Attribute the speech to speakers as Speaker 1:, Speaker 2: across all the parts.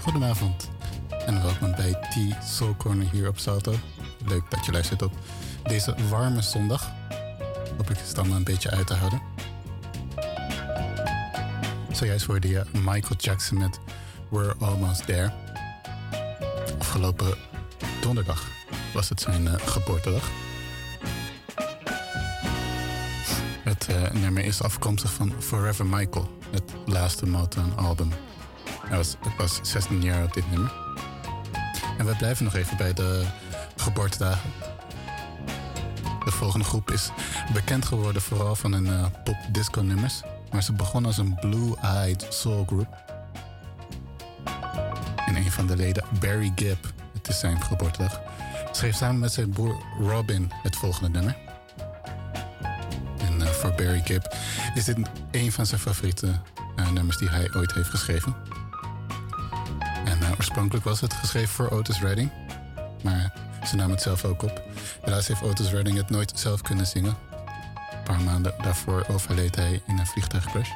Speaker 1: Goedenavond en welkom bij T-Soul Corner hier op Salto. Leuk dat je luistert op deze warme zondag. Hoop ik het allemaal een beetje uit te houden. Zojuist hoorde je Michael Jackson met We're Almost There. Afgelopen donderdag was het zijn geboortedag. Het nummer is afkomstig van Forever Michael, het laatste Motown-album. Hij was 16 jaar op dit nummer. En we blijven nog even bij de geboortedagen. De volgende groep is bekend geworden vooral van hun pop-disco-nummers. Maar ze begon als een blue-eyed soul group. En een van de leden, Barry Gibb, het is zijn geboortedag, schreef samen met zijn broer Robin het volgende nummer. En voor Barry Gibb is dit een van zijn favoriete nummers die hij ooit heeft geschreven. En oorspronkelijk was het geschreven voor Otis Redding. Maar ze nam het zelf ook op. Helaas heeft Otis Redding het nooit zelf kunnen zingen. Een paar maanden daarvoor overleed hij in een vliegtuigcrash.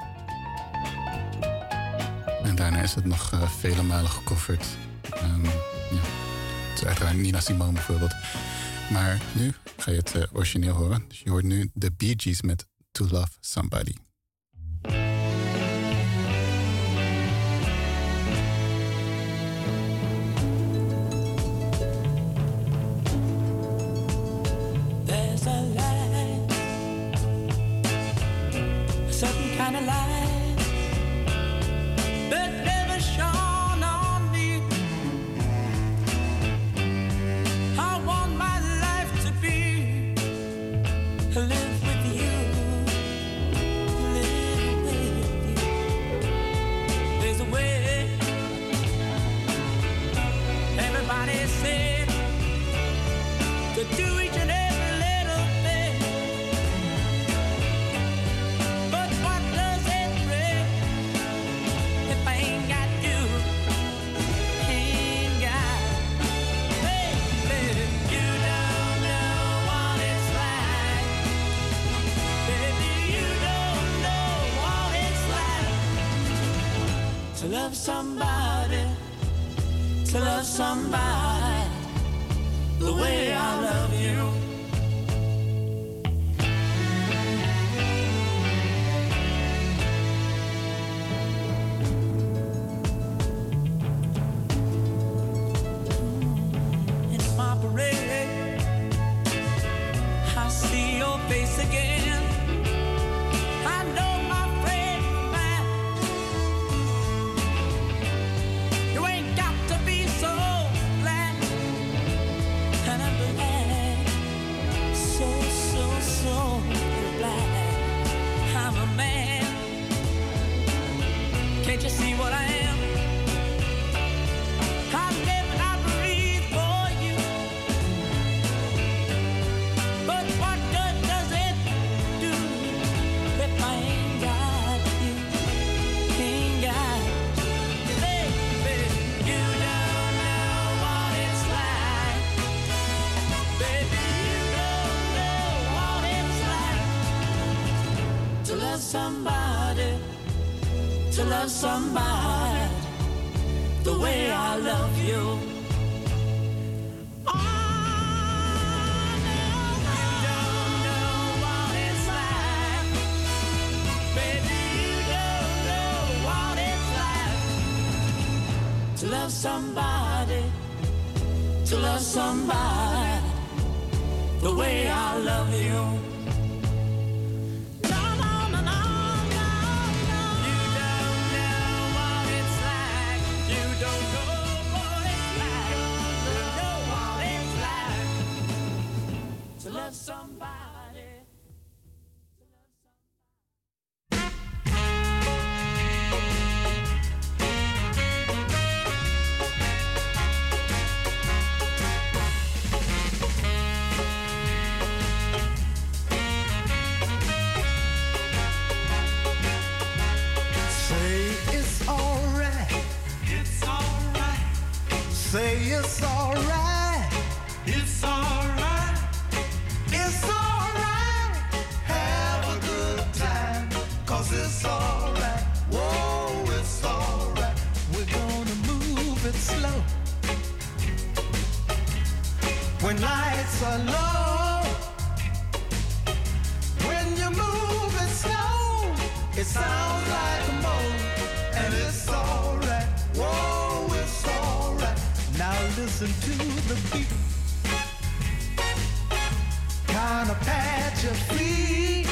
Speaker 1: En daarna is het nog vele malen gecoverd. Het is uiteraard Nina Simone bijvoorbeeld. Maar nu ga je het origineel horen. Dus je hoort nu de Bee Gees met To Love Somebody.
Speaker 2: Kind of light that never shone on me. I want my life to be live with you, live with you. There's a way. Everybody said to do each and every little thing. But what does it bring if I ain't got you? Ain't got, baby, you don't know what it's like. Baby, you don't know what it's like to love somebody, to love somebody the way I love you. I see your face again. I know my friend man. You ain't got to be so glad. And I'm glad, so glad I'm a man. Can't you see what I am? I live and I breathe for you. But what good does it do if I ain't got you? Ain't got you. Baby, you don't know what it's like. Baby, you don't know what it's like to love somebody, to love somebody the way I love you. To love somebody, to love somebody the way I love you. No, no, no, no, no, no. You don't know what it's like. You don't know what it's like. You know what it's like to love somebody.
Speaker 3: Say it's alright. It's alright. It's alright. Have a good time. 'Cause it's alright. Whoa, it's alright. We're gonna move alone. When you move it slow, it sounds like a moan, and it's alright. Whoa, it's alright. Now listen to the beat. Kinda pat your feet.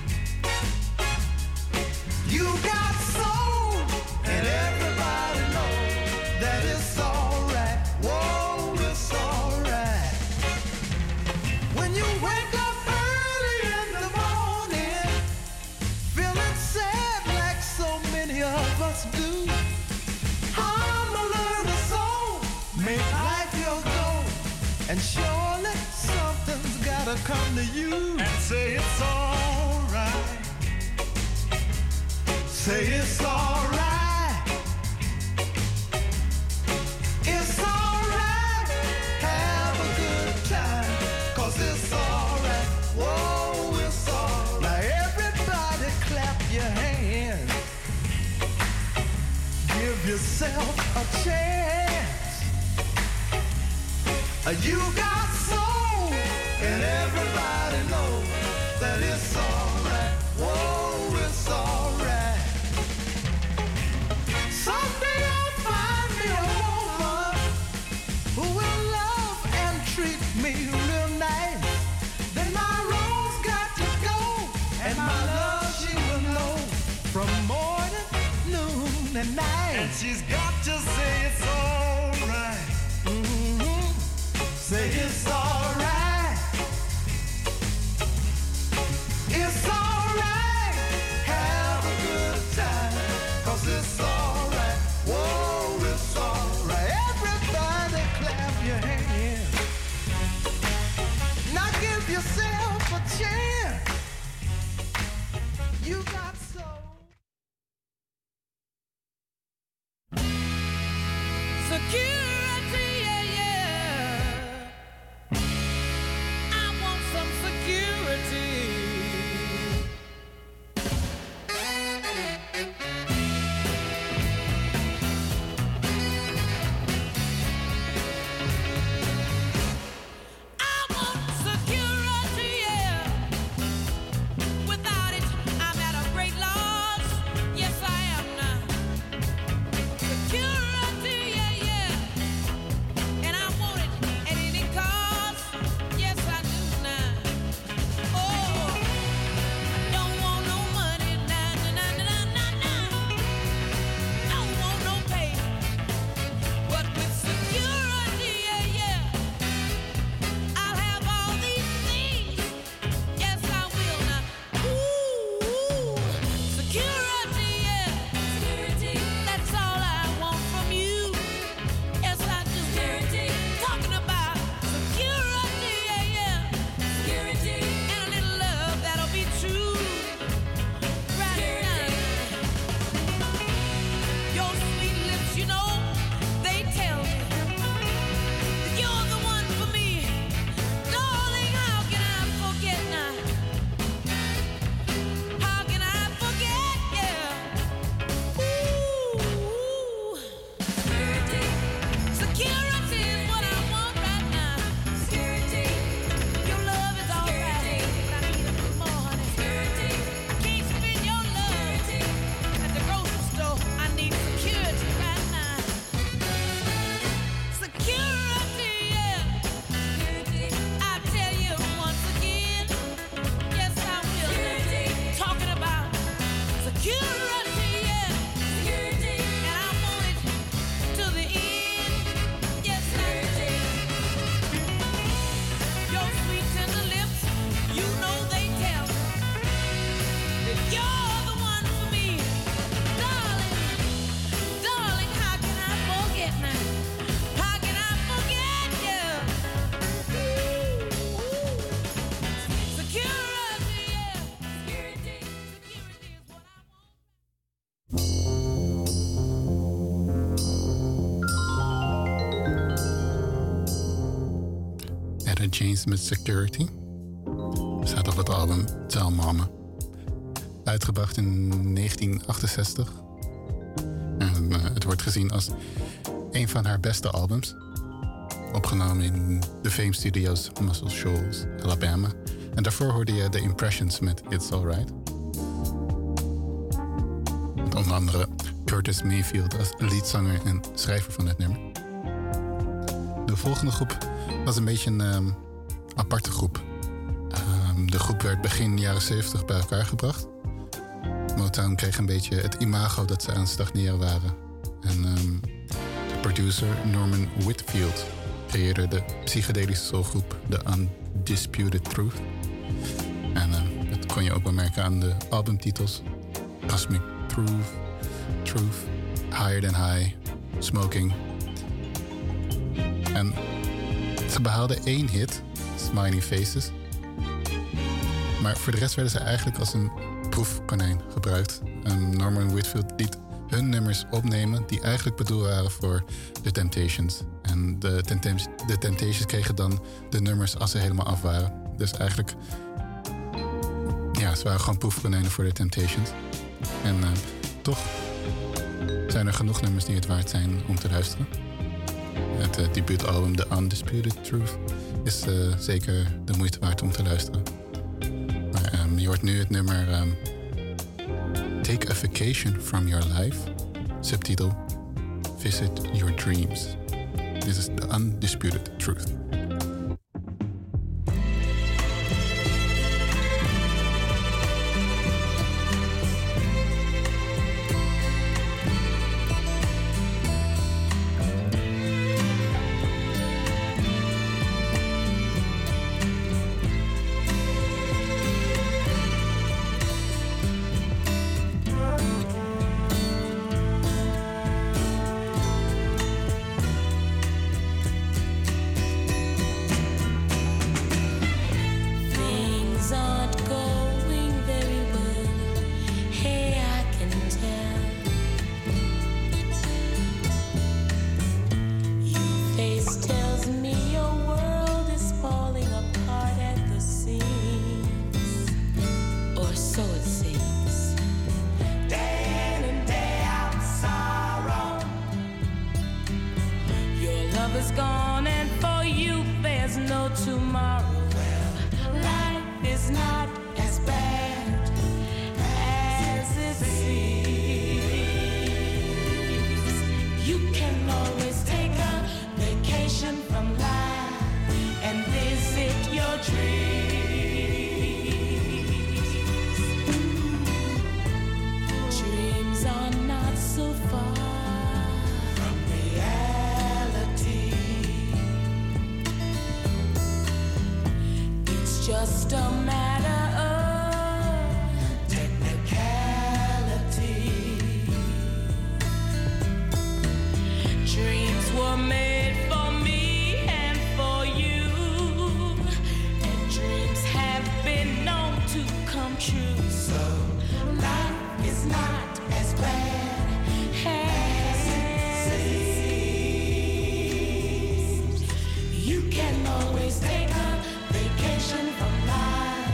Speaker 3: You got soul, and everybody knows that it's alright. Whoa, it's alright. When you wake up early in the morning, feeling sad like so many of us do, I'ma learn a song, make life your goal, and surely something's gotta come to you and say it's alright. Say it's alright. It's alright. Have a good time, 'cause it's alright. Whoa, it's alright. Now everybody clap your hands. Give yourself a chance. You got soul, and everybody knows that it's alright. Whoa, it's alright. Someday I'll find me a woman who will love and treat me real nice. Then my road's got to go, and my love she will know from morning, noon, and night. And she's got to say it's alright. Say it's alright. It's alright. Have a good time, 'cause it's alright. Whoa, it's alright. Everybody clap your hands. Now give yourself a chance. You got soul.
Speaker 2: Security, yeah, yeah. I want some security. I want security, yeah. Without it, I'm at a great loss. Yes, I am now. Security, yeah, yeah. And I want it at any cost. Yes, I do now. Oh, don't want no money, nah, nah, nah, nah, nah, nah. Don't want no pay. But with security, yeah, yeah, I'll have all these things. Yes, I will now. Ooh, security, yeah. Security, that's all I want from you. Yes, I do. Security, talking about security, yeah, yeah. Security, and a little love that'll be true. Right now, your sweet lips, you know, they tell me that you're the one for me. Darling, how can I forget now? How can I forget, yeah? Ooh, security. Security is what I want right now. Security. Your love is alright, but I need a little more, honey. Security. I can't spend your love at the grocery store. I need security right now. Security, yeah. Security. I tell you once again, yes, I will. Security. Talking about security, yeah. Security. And I want it to the end. Yes, I do. Your sweet tender lips, you know they tell me that you're the one for me. Darling, darling, how can I forget now? How can I forget you? Security, yeah. Security, security is what I want.
Speaker 1: Etta James met Security. Staat op het album Tell Mama. Uitgebracht in 1968. En het wordt gezien als een van haar beste albums. opgenomen in de Fame Studios, Muscle Shoals, Alabama. En daarvoor hoorde je The Impressions met It's Alright. Met onder andere Curtis Mayfield als leadzanger en schrijver van het nummer. De volgende groep was een beetje een aparte groep. De groep werd begin jaren 70 bij elkaar gebracht. Motown kreeg een beetje het imago dat ze aan het stagneren waren. En de producer Norman Whitfield creëerde de psychedelische soulgroep The Undisputed Truth. En dat kon je ook wel merken aan de albumtitels. Cosmic Truth, Higher Than High, Smoking. En ze behaalden 1 hit, Smiling Faces. Maar voor de rest werden ze eigenlijk als een proefkonijn gebruikt. En Norman Whitfield liet hun nummers opnemen die eigenlijk bedoeld waren voor The Temptations. En de Temptations kregen dan de nummers als ze helemaal af waren. Dus eigenlijk, ja, ze waren gewoon proefkonijnen voor The Temptations. En toch zijn er genoeg nummers die het waard zijn om te luisteren. Het debuutalbum The Undisputed Truth is zeker de moeite waard om te luisteren. Maar je hoort nu het nummer Take a Vacation from Your Life. Subtitel Visit Your Dreams. This is The Undisputed Truth.
Speaker 4: Just a matter of technicality. Dreams were made for me and for you, and dreams have been known to come true. So life is not as bad as it seems. You can always take a vacation from life.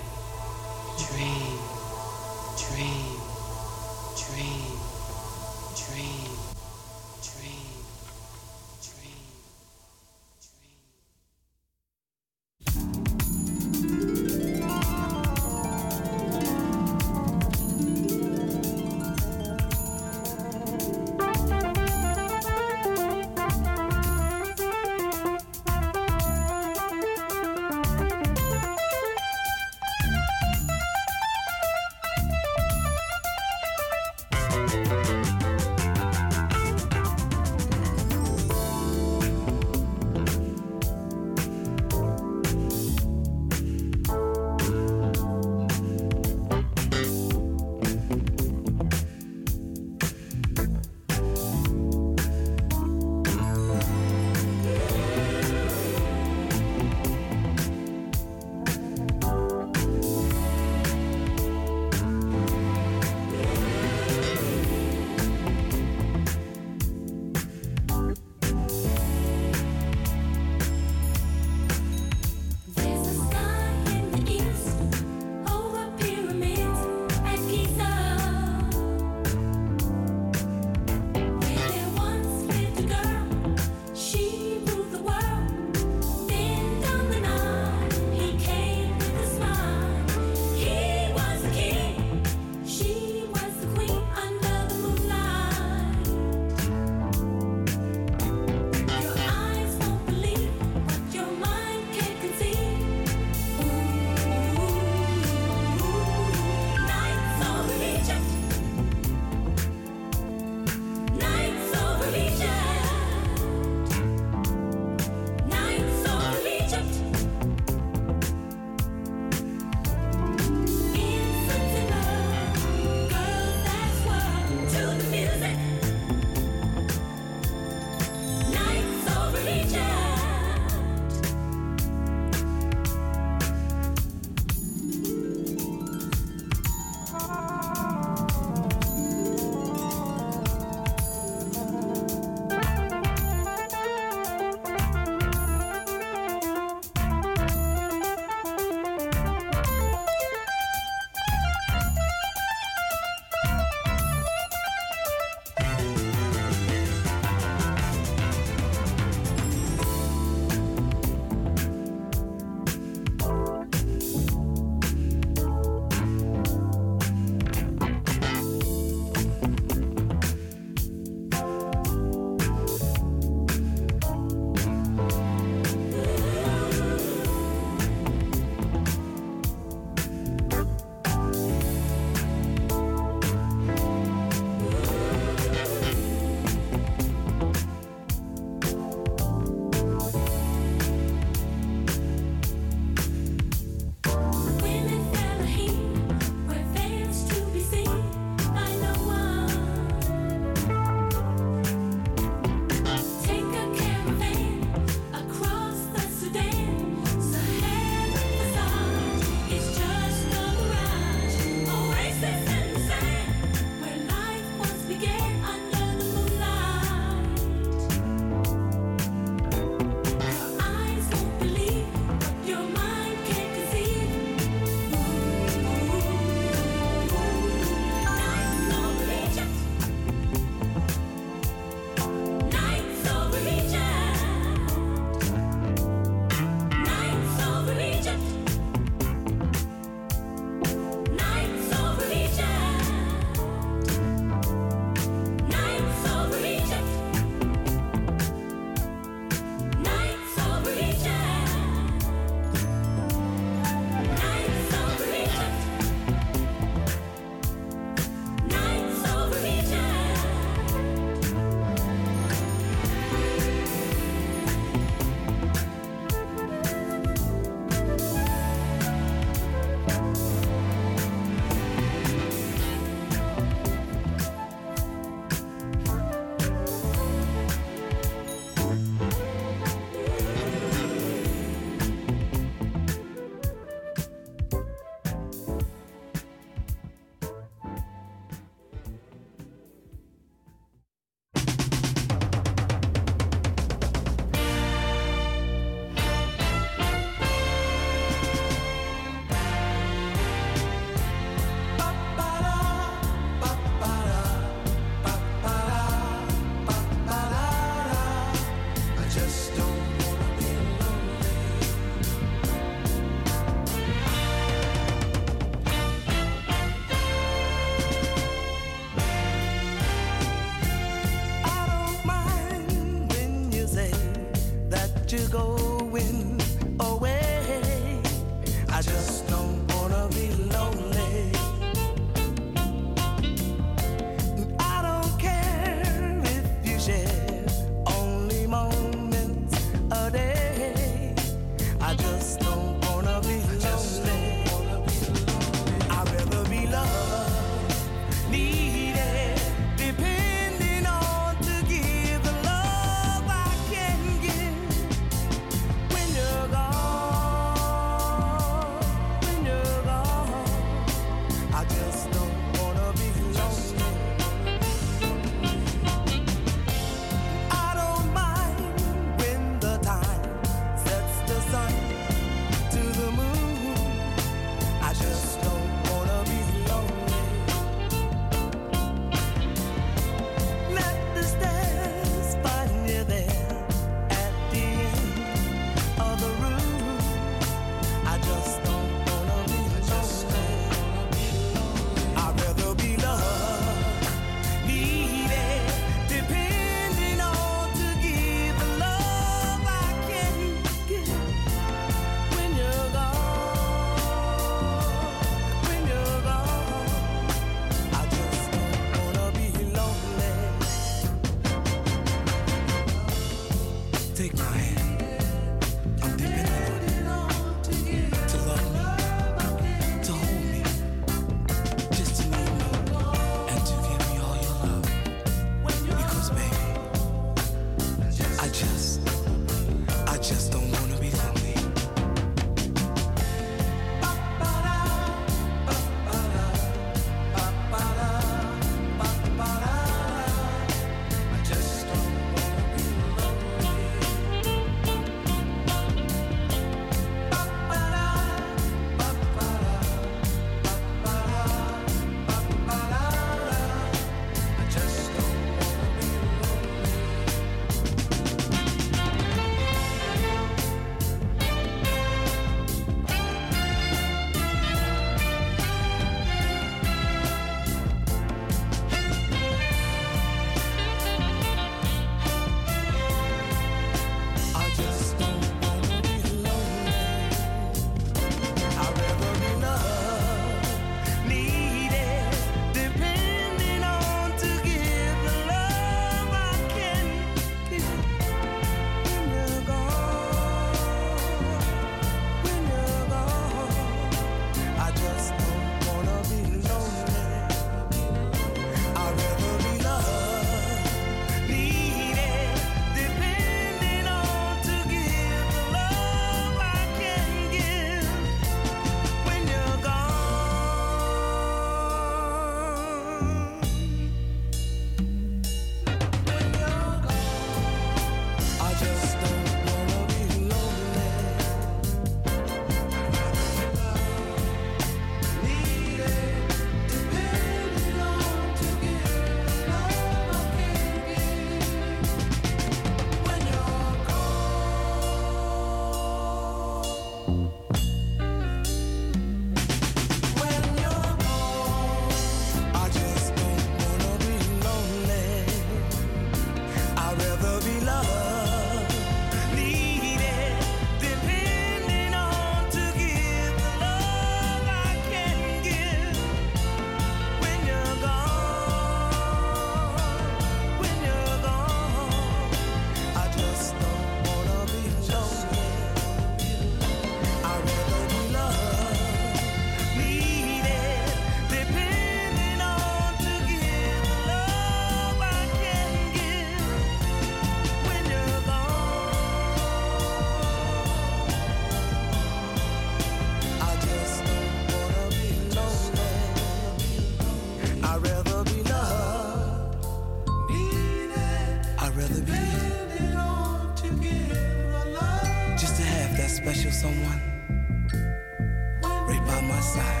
Speaker 5: someone right by my side.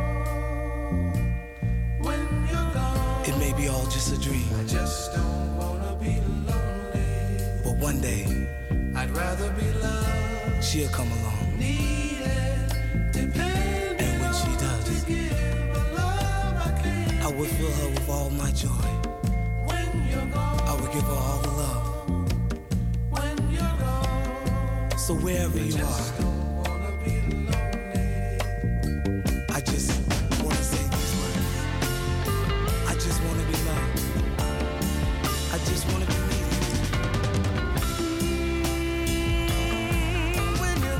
Speaker 5: It may be all just a dream. I just don't wanna be lonely. But one day, I'd rather be loved. She'll come along. Needed, depending and when she does, to give the love I can. I would fill her with all my joy. When you're gone, I would give her all the love. When you're gone, so wherever you are, I just wanna say these words. I just wanna be loved. I just wanna be needed. When you're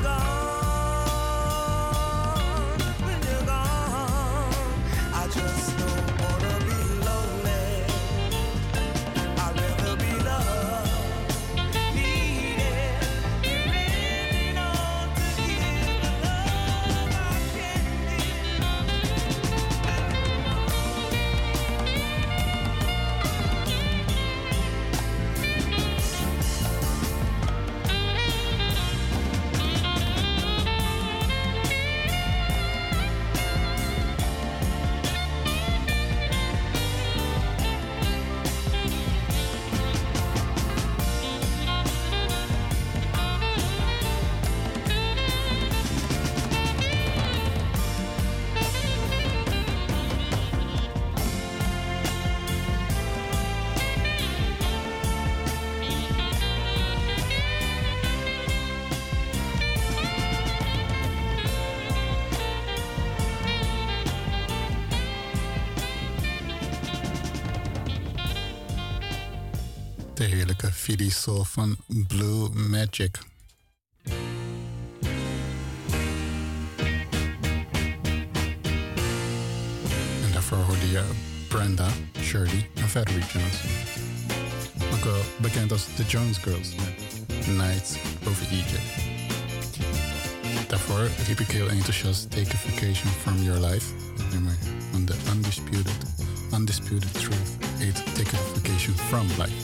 Speaker 5: gone, I just don't wanna be lonely. I'd rather be loved, needed, depending on to give the love I can
Speaker 1: De heerlijke Philly Soul van Blue Magic. En daarvoor hoorde je Brenda, Shirley en Valerie Jones. Ook wel bekend als The Jones Girls met Nights Over Egypt. Daarvoor riep ik heel enthousiast Take a Vacation from Your Life. Het nummer van The Undisputed Truth heet Take a Vacation from Life.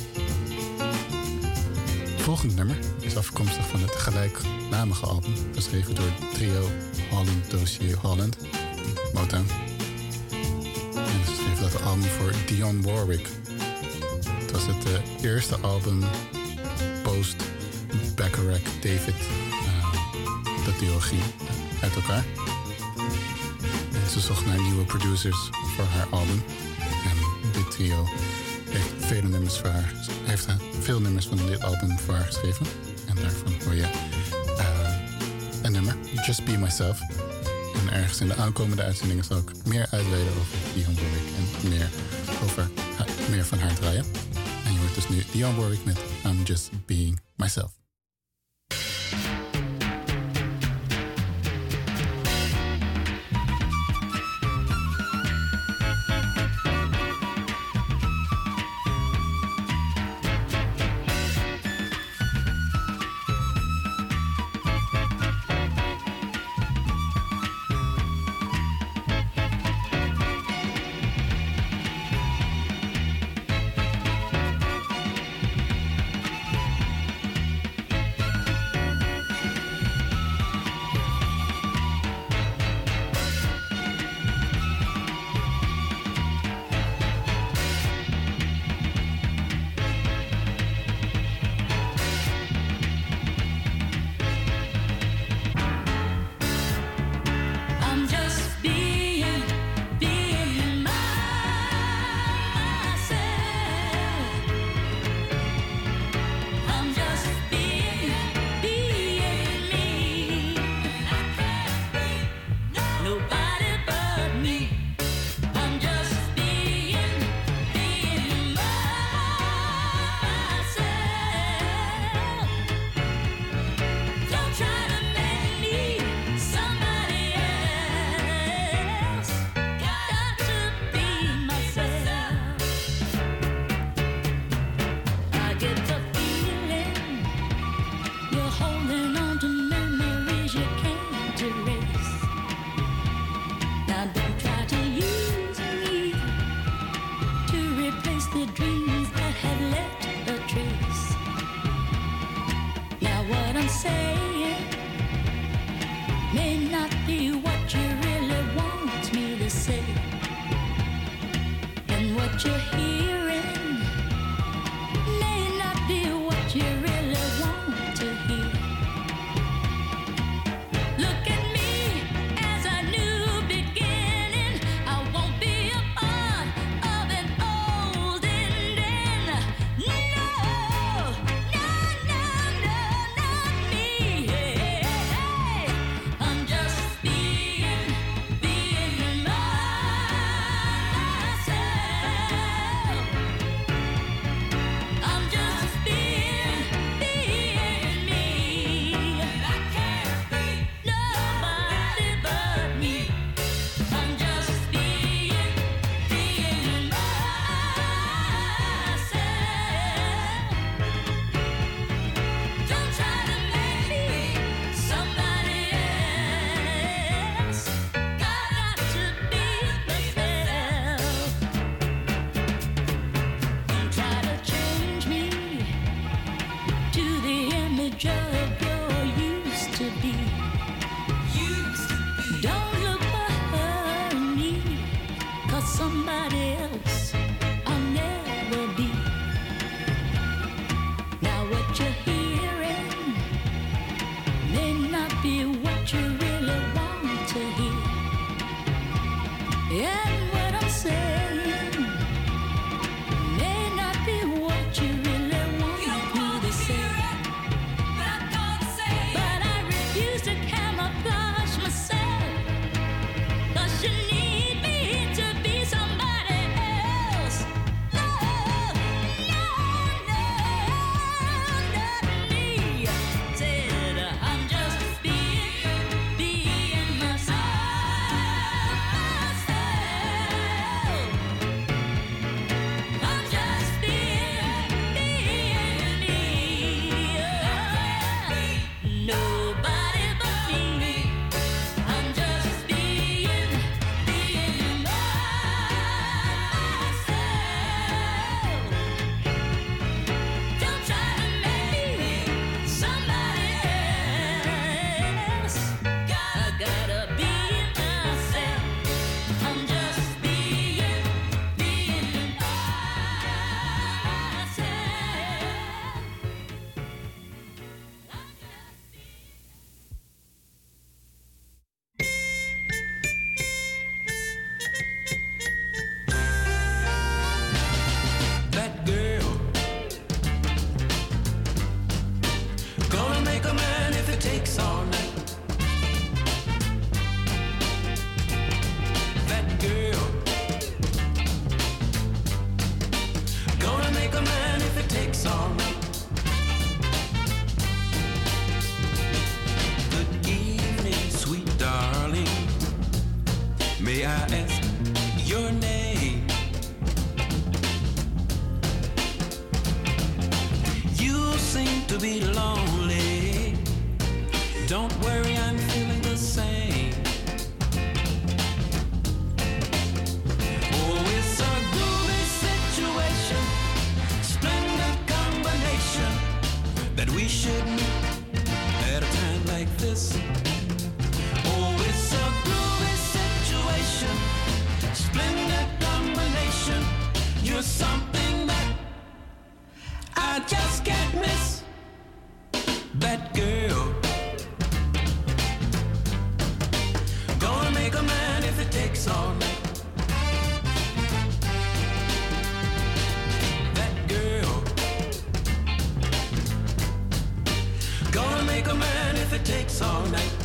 Speaker 1: Het volgende nummer is afkomstig van het gelijknamige album, geschreven door het trio Holland Dossier Holland, Motown. En ze schreef dat album voor Dionne Warwick. Het was het eerste album post Bacharach David. Dat duo ging uit elkaar. En ze zocht naar nieuwe producers voor haar album. En dit trio heeft vele nummers voor haar. Heeft veel nummers van dit album voor haar geschreven. En daarvan hoor je een nummer, Just Be Myself. En ergens in de aankomende uitzendingen zal ik meer uitweiden over Dionne Warwick en meer van haar draaien. En je hoort dus nu Dionne Warwick met I'm Just Being Myself.
Speaker 6: takes all night. Good evening, sweet darling. May I ask your name? You seem to be lonely. Don't worry, I'm feeling the same. Oh, it's a groovy situation, splendid combination that we should meet at a time like this. Oh, it's a groovy situation, splendid combination. You're something that I just can't miss. That girl, gonna make a man if it takes all night. That girl, gonna make a man if it takes all night.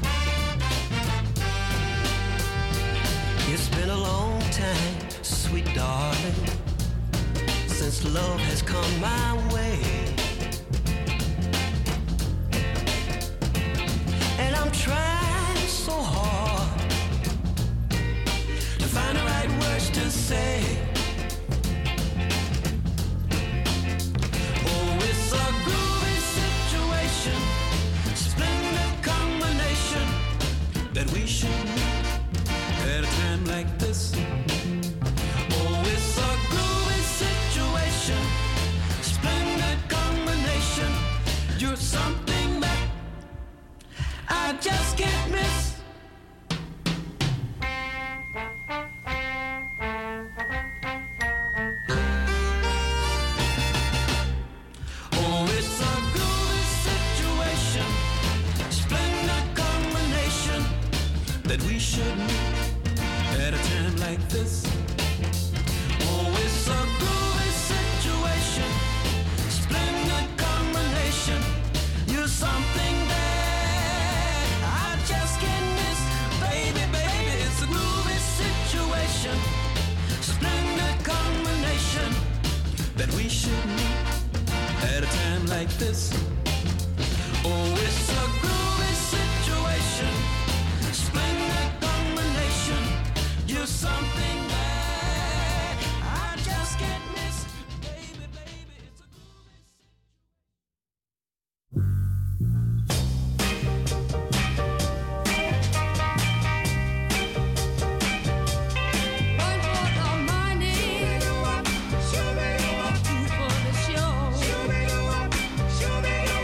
Speaker 6: It's been a long time, sweet darling, since love has come my way. And I'm trying so hard to find the right words to say. Oh, it's a groovy situation, splendid combination that we should meet at a time like this. Oh, it's a groovy situation, splendid combination. You're something that I just can't miss. Oh, it's a groovy situation, splendid combination that we should meet at a time like this. Oh, it's a groovy situation, splendid combination. You're something that I just can't miss. Baby, baby, it's a groovy situation, splendid combination that we should meet at a time like this. Oh, it's a groovy situation, splendid combination. You're something that I just can't miss. Baby, baby, it's a groovy
Speaker 4: One for the money, two for the show.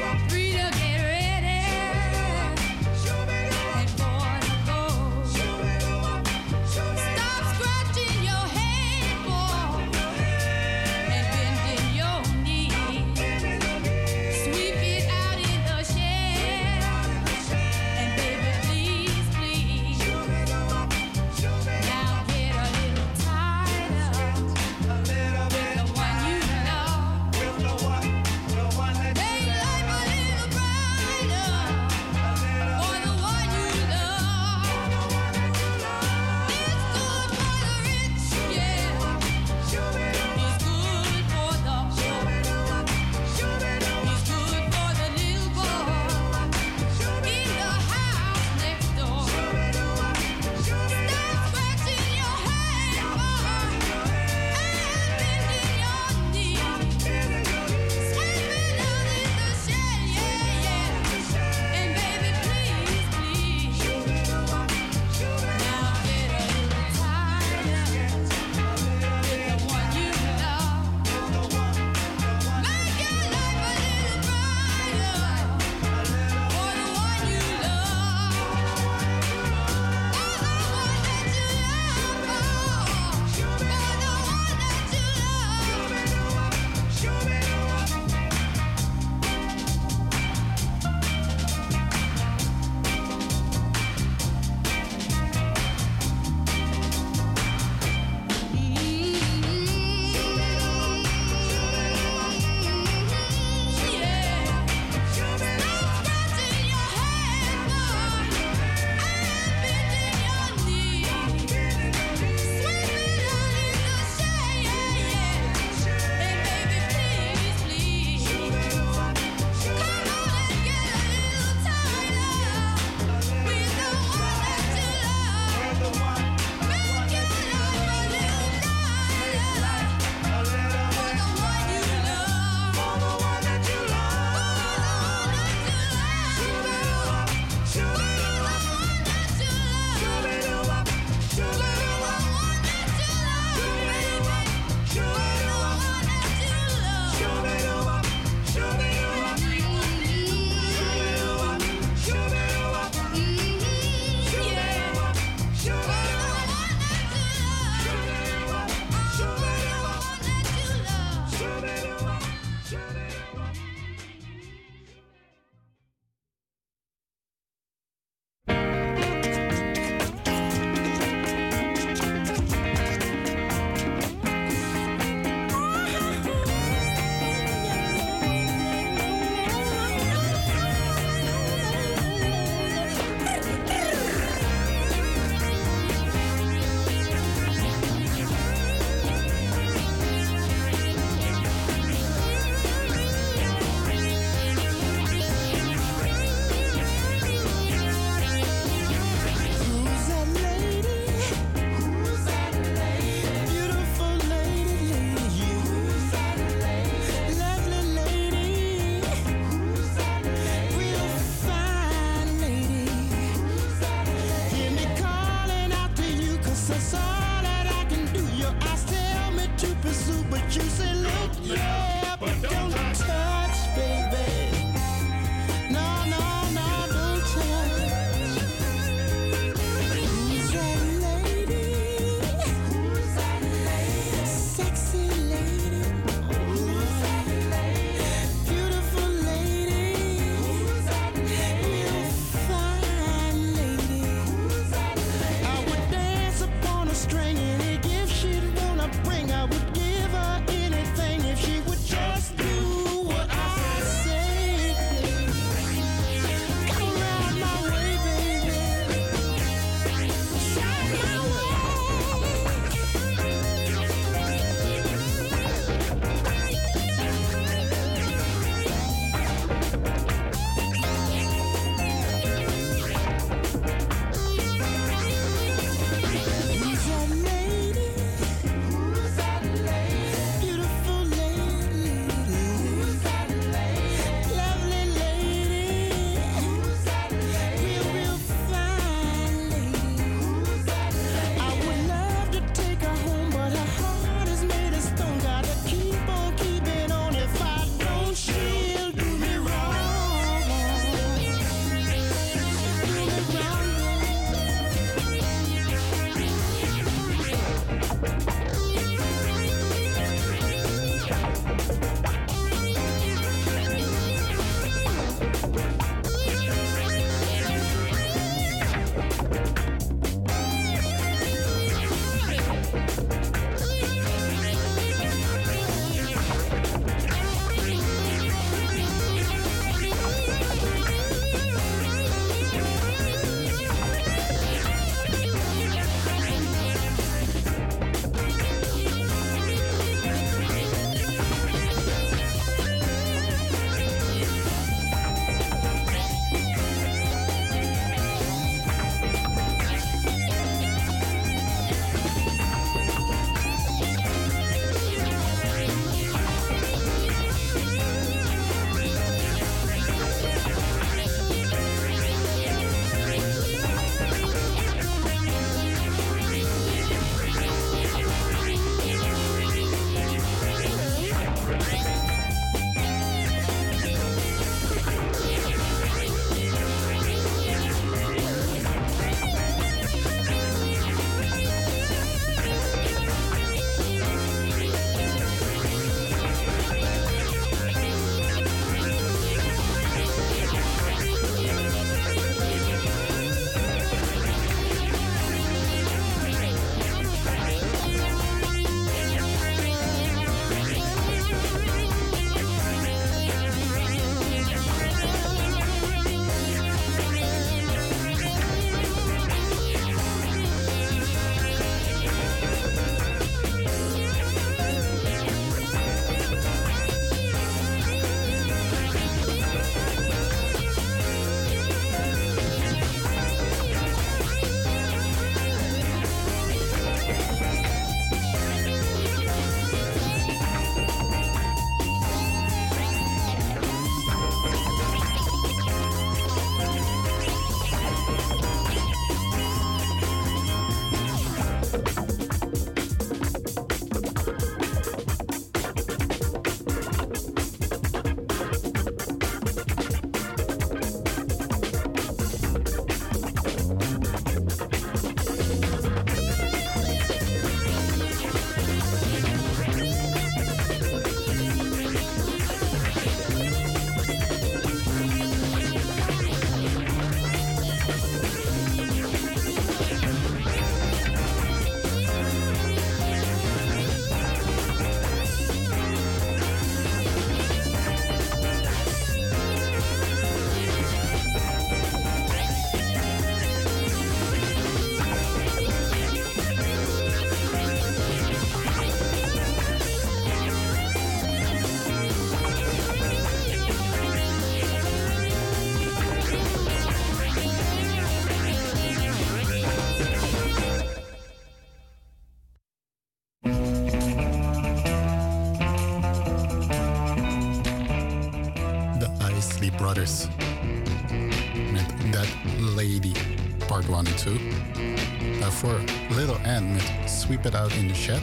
Speaker 1: Isley Brothers. Met That Lady Part 1 en 2. Daarvoor Little Ann met Sweep It Out in the Shed.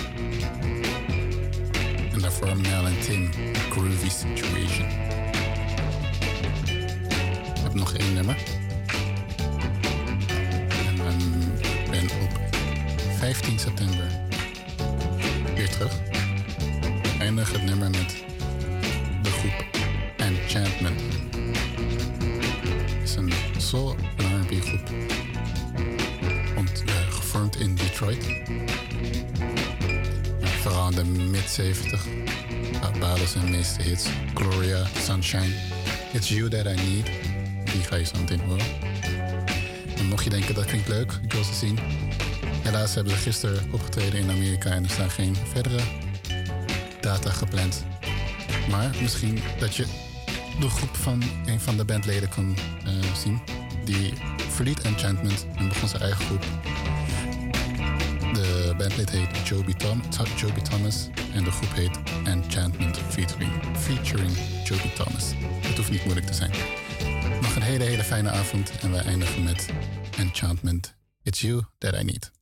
Speaker 1: En daarvoor Mel en Tim, Groovy Situation. Ik heb nog 1 nummer. En ik ben op 15 september weer terug. Ik eindig het nummer met de groep Enchantment. Het is een soul- en R&B groep. Gevormd in Detroit. Vooral in de mid-70 behaalden zijn meeste hits. Gloria, Sunshine, It's You That I Need. Die ga je zo meteen horen. En mocht je denken dat klinkt leuk, ik wil ze zien. Helaas hebben ze gisteren opgetreden in Amerika en er staan geen verdere data gepland. Maar misschien dat je de groep van een van de bandleden kan zien. Die verliet Enchantment en begon zijn eigen groep. De bandlid heet Joby Thomas en de groep heet Enchantment featuring Joby Thomas. Het hoeft niet moeilijk te zijn. Nog een hele fijne avond en wij eindigen met Enchantment. It's You That I Need.